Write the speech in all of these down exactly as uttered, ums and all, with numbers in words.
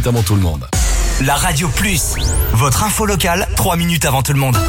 avant tout le monde. La Radio Plus, votre info locale, trois minutes avant tout le monde.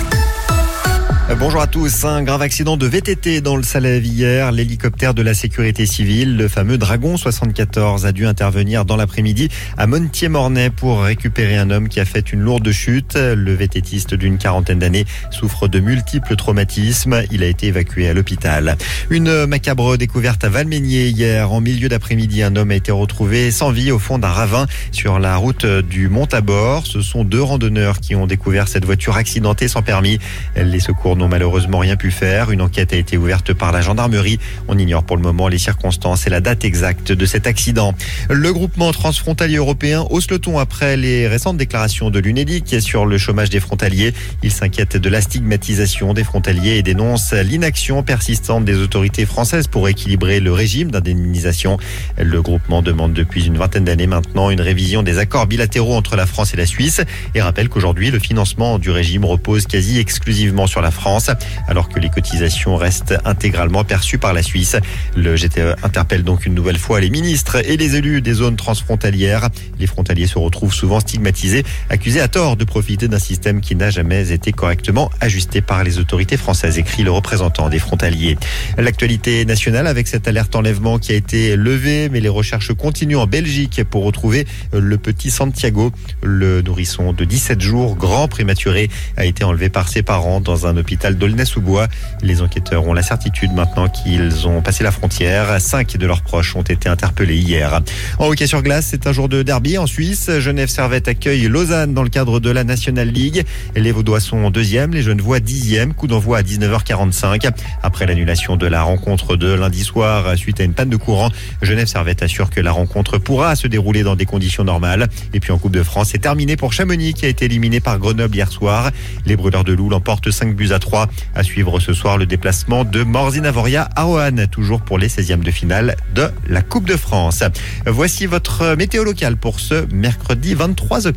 Bonjour à tous. Un grave accident de V T T dans le Salève hier. L'hélicoptère de la sécurité civile, le fameux Dragon soixante-quatorze, a dû intervenir dans l'après-midi à Montier-Mornay pour récupérer un homme qui a fait une lourde chute. Le VTTiste d'une quarantaine d'années souffre de multiples traumatismes. Il a été évacué à l'hôpital. Une macabre découverte à Valménier hier. En milieu d'après-midi, un homme a été retrouvé sans vie au fond d'un ravin sur la route du Mont-Tabor. Ce sont deux randonneurs qui ont découvert cette voiture accidentée sans permis. Les secours n'ont malheureusement rien pu faire. Une enquête a été ouverte par la gendarmerie. On ignore pour le moment les circonstances et la date exacte de cet accident. Le groupement transfrontalier européen hausse le ton après les récentes déclarations de l'Unédic sur le chômage des frontaliers. Il s'inquiète de la stigmatisation des frontaliers et dénonce l'inaction persistante des autorités françaises pour équilibrer le régime d'indemnisation. Le groupement demande depuis une vingtaine d'années maintenant une révision des accords bilatéraux entre la France et la Suisse et rappelle qu'aujourd'hui le financement du régime repose quasi exclusivement sur la France. France, alors que les cotisations restent intégralement perçues par la Suisse. Le G T E interpelle donc une nouvelle fois les ministres et les élus des zones transfrontalières. Les frontaliers se retrouvent souvent stigmatisés, accusés à tort de profiter d'un système qui n'a jamais été correctement ajusté par les autorités françaises, écrit le représentant des frontaliers. L'actualité nationale avec cette alerte enlèvement qui a été levée, mais les recherches continuent en Belgique pour retrouver le petit Santiago. Le nourrisson de dix-sept jours, grand prématuré, a été enlevé par ses parents dans un hôpital d'Aulnay-sous-Bois. Les enquêteurs ont la certitude maintenant qu'ils ont passé la frontière. Cinq de leurs proches ont été interpellés hier. En hockey sur glace, c'est un jour de derby en Suisse. Genève Servette accueille Lausanne dans le cadre de la National League. Les Vaudois sont deuxième, les Genevois dixième. Coup d'envoi à dix-neuf heures quarante-cinq. Après l'annulation de la rencontre de lundi soir suite à une panne de courant, Genève Servette assure que la rencontre pourra se dérouler dans des conditions normales. Et puis en Coupe de France, c'est terminé pour Chamonix qui a été éliminé par Grenoble hier soir. Les Brûleurs de Loup l'emportent cinq buts à trois. À suivre ce soir le déplacement de Morzine-Avoria à Roanne, toujours pour les seizièmes de finale de la Coupe de France. Voici votre météo locale pour ce mercredi vingt-trois octobre.